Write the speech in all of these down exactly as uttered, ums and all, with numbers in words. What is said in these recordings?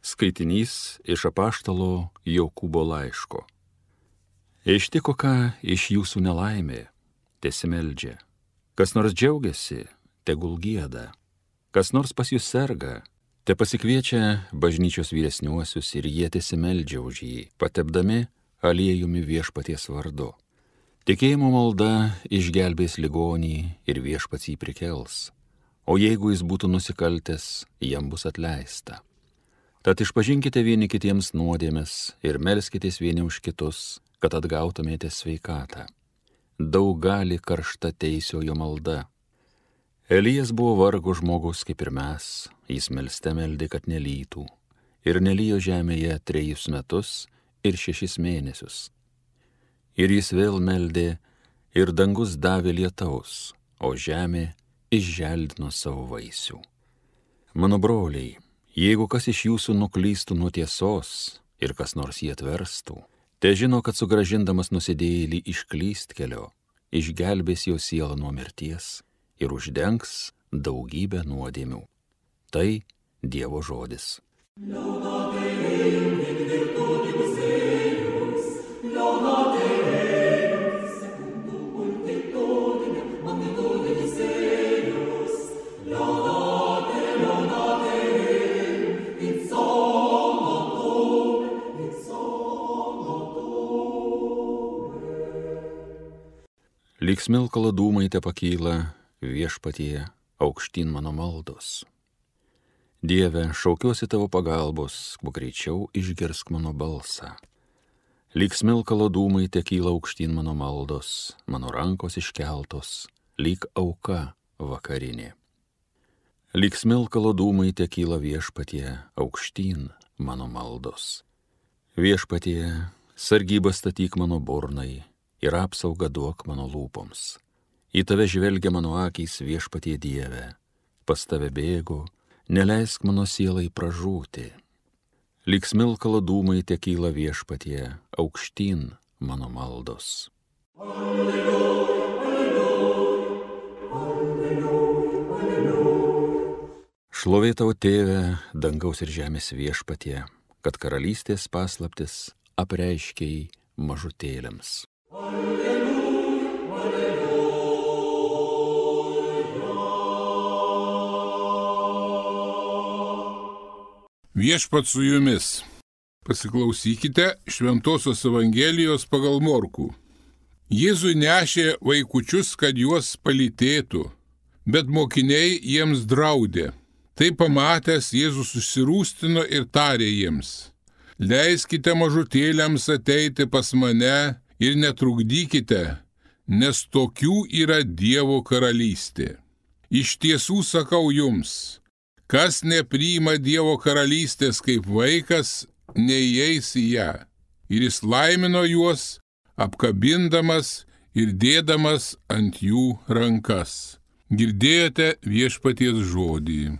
Skaitinys iš apaštalo Jokūbo laiško. Ištiko ką iš jūsų nelaimė, tesimeldžia. Kas nors džiaugiasi, tegul gieda. Kas nors pas jūs serga, te pasikviečia bažnyčios vyresniuosius ir jie tesimeldžia už jį, patepdami aliejumi viešpaties vardu. Tikėjimo malda išgelbės ligonį ir viešpats jį prikels, o jeigu jis būtų nusikaltęs, jam bus atleista. Tad išpažinkite vieni kitiems nuodėmes ir melskitės vieni už kitus, kad atgautumėte sveikatą. Daug gali karšta teisiojo malda. Elijas buvo vargo žmogus kaip ir mes, jis melste meldė, kad nelytų, ir nelijo žemėje trejus metus ir šešis mėnesius. Ir jis vėl meldė, ir dangus davė lietaus, o žemė išželdino savo vaisių. Mano broliai, jeigu kas iš jūsų nuklystų nuo tiesos ir kas nors jį atverstų, te žino, kad sugrąžindamas nusidėjėlį iš klystkelio, išgelbės jo sielą nuo mirties ir uždengs daugybę nuodėmių. Tai Dievo žodis. Lyg smilkalo dūmai te pakyla viešpatie aukštyn mano maldos. Dieve, šaukiuosi tavo pagalbos, kuo greičiau išgirsk mano balsą. Lyg smilkalo dūmai te kyla aukštyn mano maldos, mano rankos iškeltos, lyg auka vakarinė. Lyg smilkalo dūmai te kyla viešpatie aukštyn mano maldos. Viešpatie, sargybą statyk mano burnai ir apsaugą duok mano lūpoms. Į tave žvelgia mano akys, viešpatie Dieve, pas tave bėgu, neleisk mano sielai pražūti. Lyg smilkalo dūmai te kyla viešpatie aukštyn mano maldos. Alleluja, alleluja, alleluja, alleluja. Šlovė tau, Tėve, dangaus ir žemės viešpatie, kad karalystės paslaptis apreiškei mažutėliams. Alleluja, alleluja. Viešpats su jumis. Pasiklausykite Šventosios Evangelijos pagal Morkų. Jėzui nešė vaikučius, kad juos palytėtų, bet mokiniai jiems draudė. Tai pamatęs, Jėzus susirūstino ir tarė jiems: leiskite mažutėliams ateiti pas mane ir netrukdykite, nes tokių yra Dievo karalystė. Iš tiesų sakau jums, kas nepriima Dievo karalystės kaip vaikas, neįeis į ją. Ir jis laimino juos, apkabindamas ir dėdamas ant jų rankas. Girdėjote viešpaties žodį.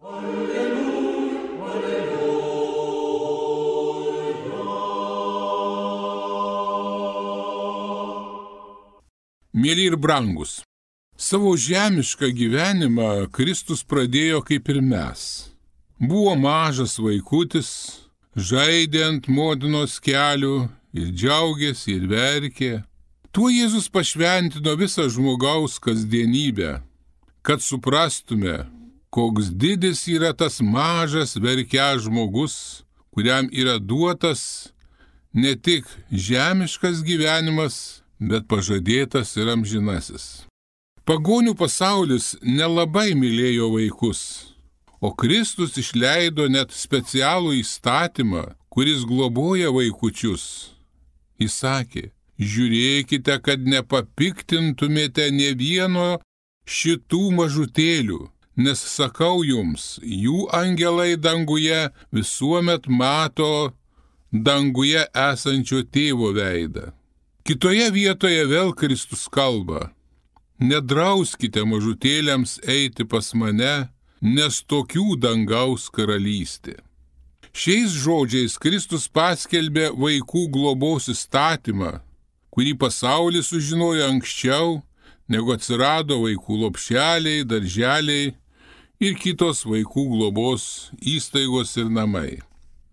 Mėly ir brangus, savo žemišką gyvenimą Kristus pradėjo kaip ir mes. Buvo mažas vaikutis, žaidė ant motinos kelių ir džiaugėsi ir verkė. Tuo Jėzus pašventino visą žmogaus kasdienybę, kad suprastume, koks didis yra tas mažas verkias žmogus, kuriam yra duotas ne tik žemiškas gyvenimas, bet pažadėtas ir amžinasis. Pagonių pasaulis nelabai mylėjo vaikus, o Kristus išleido net specialų įstatymą, kuris globoja vaikučius. Jis sakė: žiūrėkite, kad nepapiktintumėte nė vieno šitų mažutėlių, nes sakau jums, jų angelai danguje visuomet mato danguje esančio tėvo veidą. Kitoje vietoje vėl Kristus kalba: nedrauskite mažutėliams eiti pas mane, nes tokių dangaus karalystė. Šiais žodžiais Kristus paskelbė vaikų globos įstatymą, kurį pasaulis sužinojo anksčiau, negu atsirado vaikų lopšeliai, darželiai ir kitos vaikų globos įstaigos ir namai.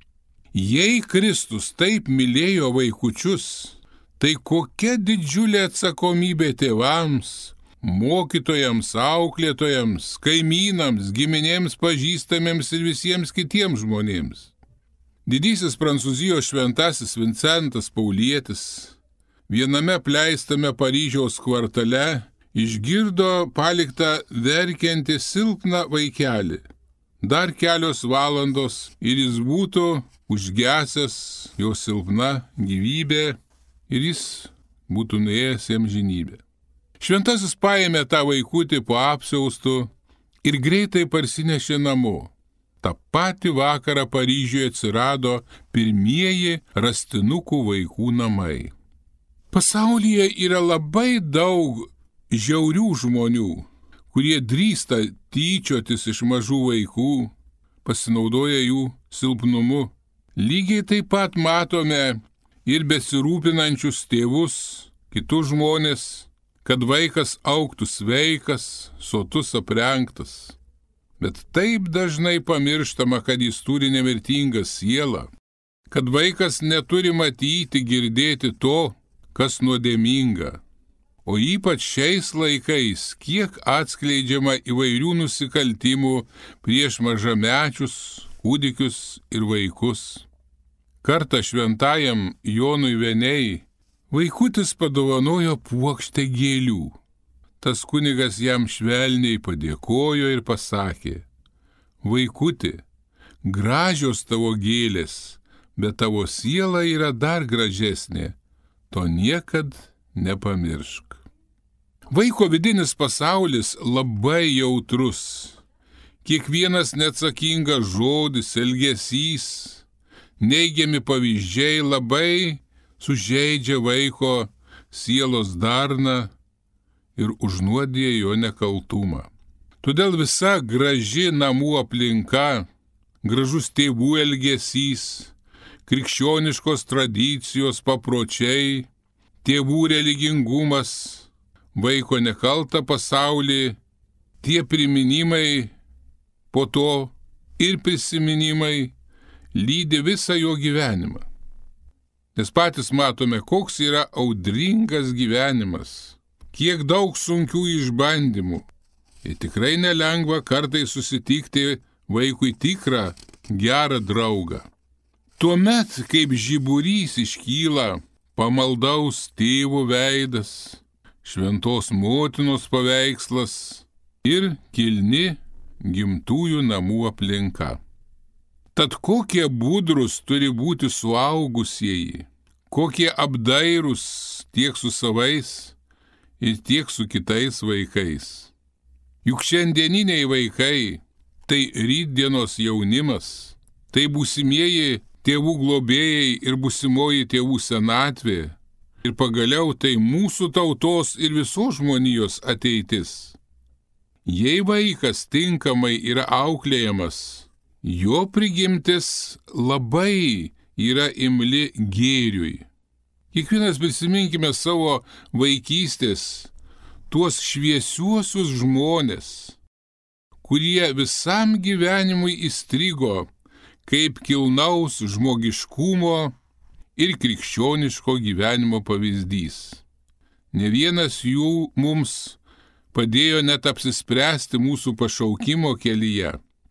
Jei Kristus taip mylėjo vaikučius, tai kokia didžiulė atsakomybė tėvams, mokytojams, auklėtojams, kaimynams, giminėms, pažįstamiems ir visiems kitiems žmonėms. Didysis Prancūzijos šventasis Vincentas Paulietis viename apleistame Paryžiaus kvartale išgirdo paliktą verkiantį silpną vaikelį. Dar kelios valandos ir jis būtų užgesęs, jo silpna gyvybė ir jis būtų nuėjęs į amžinybę. Šventasis paėmė tą vaikutį po apsiaustu ir greitai parsinešė namo. Ta pati vakarą Paryžiuje atsirado pirmieji rastinukų vaikų namai. Pasaulyje yra labai daug žiaurių žmonių, kurie drįsta tyčiotis iš mažų vaikų, pasinaudoja jų silpnumu. Lygiai taip pat matome ir besirūpinančius tėvus, kitus žmonės, kad vaikas augtų sveikas, sotus aprengtas. Bet taip dažnai pamirštama, kad jis turi nemirtingą sielą, kad vaikas neturi matyti, girdėti to, kas nuodėminga. O ypač šiais laikais, kiek atskleidžiama įvairių nusikaltimų prieš mažamečius, kūdikius ir vaikus. Kartą šventajam Jonui Venėjai vaikutis padovanojo puokštę gėlių. Tas kunigas jam švelniai padėkojo ir pasakė: vaikuti, gražios tavo gėlės, bet tavo siela yra dar gražesnė, to niekad nepamiršk. Vaiko vidinis pasaulis labai jautrus. Kiekvienas neatsakingas žodis, elgesys, neigiami pavyzdžiai labai sužeidžia vaiko sielos darną ir užnuodija jo nekaltumą. Todėl visa graži namų aplinka, gražus tėvų elgesys, krikščioniškos tradicijos, papročiai, tėvų religingumas, vaiko nekaltą pasaulį, tie priminimai po to ir prisiminimai lydi visą jo gyvenimą. Nes patys matome, koks yra audringas gyvenimas, kiek daug sunkių išbandymų. Ir tikrai nelengva kartais susitikti vaikui tikrą, gerą draugą. Tuomet, kaip žiburys iškyla pamaldaus tėvo veidas, šventos motinos paveikslas ir kilni gimtųjų namų aplinka. Tad kokie budrus turi būti suaugusieji, kokie apdairūs tiek su savais ir tiek su kitais vaikais. Juk šiandieniniai vaikai tai rytdienos jaunimas, tai būsimieji tėvų globėjai ir būsimoji tėvų senatvė ir pagaliau tai mūsų tautos ir visos žmonijos ateitis. Jei vaikas tinkamai yra auklėjamas, jo prigimtis labai yra imli gėriui. Kiekvienas prisiminkime savo vaikystės, tuos šviesiuosius žmonės, kurie visam gyvenimui įstrigo kaip kilnaus žmogiškumo ir krikščioniško gyvenimo pavyzdys. Ne vienas jų mums padėjo net apsispręsti mūsų pašaukimo kelyje.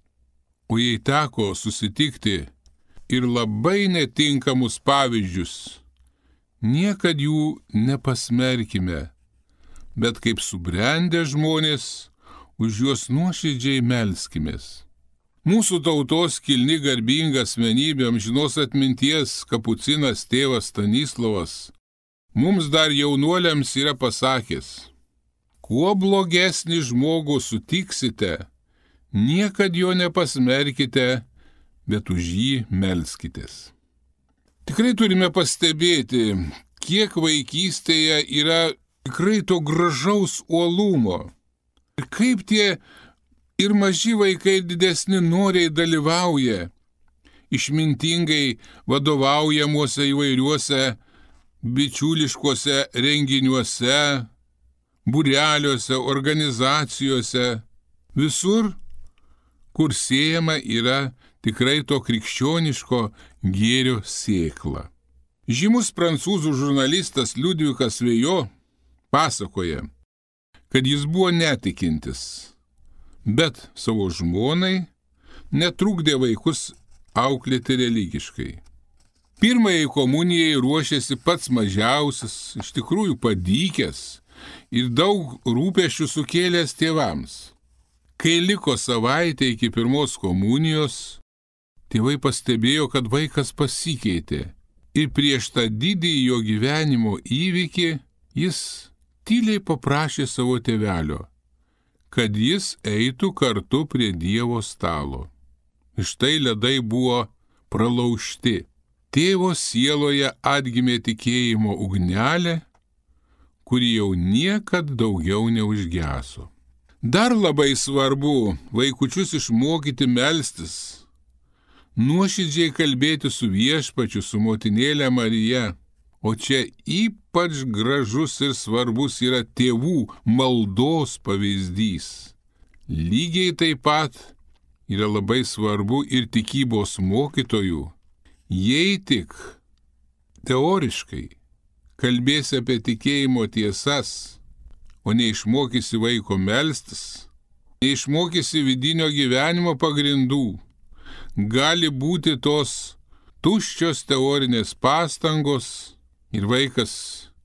O jei teko susitikti ir labai netinkamus pavyzdžius, niekad jų nepasmerkime, bet kaip subrendę žmonės už juos nuoširdžiai melskimės. Mūsų tautos kilni garbinga asmenybė, amžinos atminties kapucinas tėvas Stanislovas, mums dar jaunuoliams yra pasakęs: kuo blogesnį žmogų sutiksite, niekad jo nepasmerkite, bet už jį melskitės. Tikrai turime pastebėti, kiek vaikystėje yra tikrai to gražaus uolumo. Ir kaip tie ir maži vaikai ir didesni noriai dalyvauja išmintingai vadovaujamuose įvairiuose bičiuliškuose renginiuose, būreliuose, organizacijose, visur, kur siejama yra tikrai to krikščioniško gėrio sėkla. Žymus prancūzų žurnalistas Liudvikas Vejo pasakoja, kad jis buvo netikintis, bet savo žmonai netrukdė vaikus auklėti religiškai. Pirmajai komunijai ruošėsi pats mažiausias, iš tikrųjų padykęs ir daug rūpesčių sukėlęs tėvams. Kai liko savaitė iki pirmos komunijos, tėvai pastebėjo, kad vaikas pasikeitė ir prieš tą didįjį jo gyvenimo įvykį jis tyliai paprašė savo tėvelio, kad jis eitų kartu prie Dievo stalo. Ir štai ledai buvo pralaužti. Tėvo sieloje atgimė tikėjimo ugnelė, kuri jau niekad daugiau neužgeso. Dar labai svarbu vaikučius išmokyti melstis, nuoširdžiai kalbėti su Viešpačiu, su motinėle Marija, o čia ypač gražus ir svarbus yra tėvų maldos pavyzdys. Lygiai taip pat yra labai svarbu ir tikybos mokytojų. Jei tik teoriškai kalbėsi apie tikėjimo tiesas, o neišmokysi vaiko melstis, neišmokysi vidinio gyvenimo pagrindų, gali būti tos tuščios teorinės pastangos ir vaikas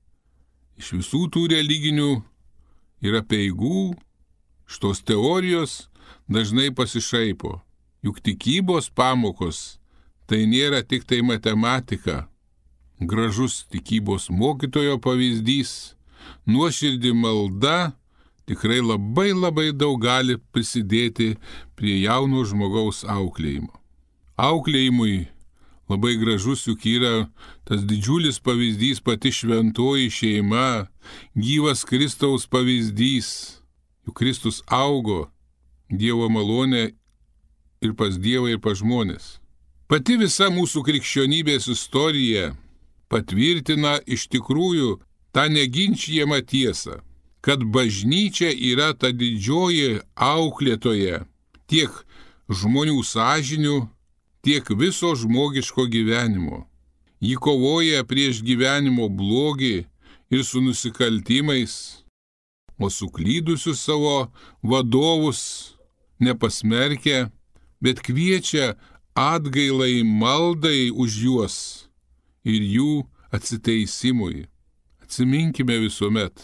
iš visų tų religinių ir apeigų, šitos teorijos dažnai pasišaipo. Juk tikybos pamokos tai nėra tik tai matematika. Gražus tikybos mokytojo pavyzdys, nuoširdi malda tikrai labai labai daug gali prisidėti prie jauno žmogaus auklėjimo. Auklėjimui labai gražus juk yra tas didžiulis pavyzdys, pati šventoji šeima, gyvas Kristaus pavyzdys. Juk Kristus augo Dievo malonė ir pas Dievą, ir pas žmonės. Pati visa mūsų krikščionybės istorija patvirtina iš tikrųjų tą neginčijamą tiesą, kad bažnyčia yra ta didžioji auklėtoja tiek žmonių sąžinių, tiek viso žmogiško gyvenimo. Ji kovoja prieš gyvenimo blogį ir su nusikaltimais, o suklydusius savo vadovus nepasmerkia, bet kviečia atgailai maldai už juos ir jų atsiteisimui. Atsiminkime visuomet,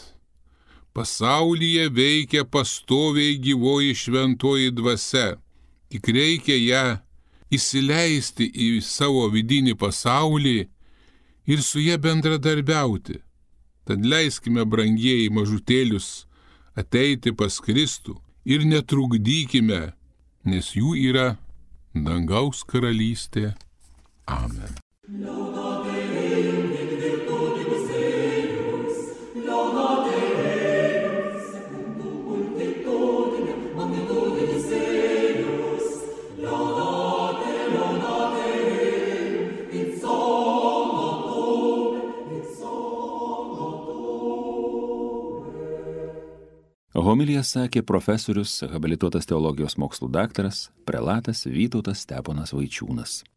pasaulyje veikia pastoviai gyvoji šventoji dvasia, tik reikia ją įsileisti į savo vidinį pasaulį ir su ja bendradarbiauti. Tad leiskime, brangieji mažutėlius, ateiti pas Kristų ir netrukdykime, nes jų yra dangaus karalystė. Amen. Homiliją sakė profesorius, habilituotas teologijos mokslų daktaras, prelatas Vytautas Steponas Vaičiūnas.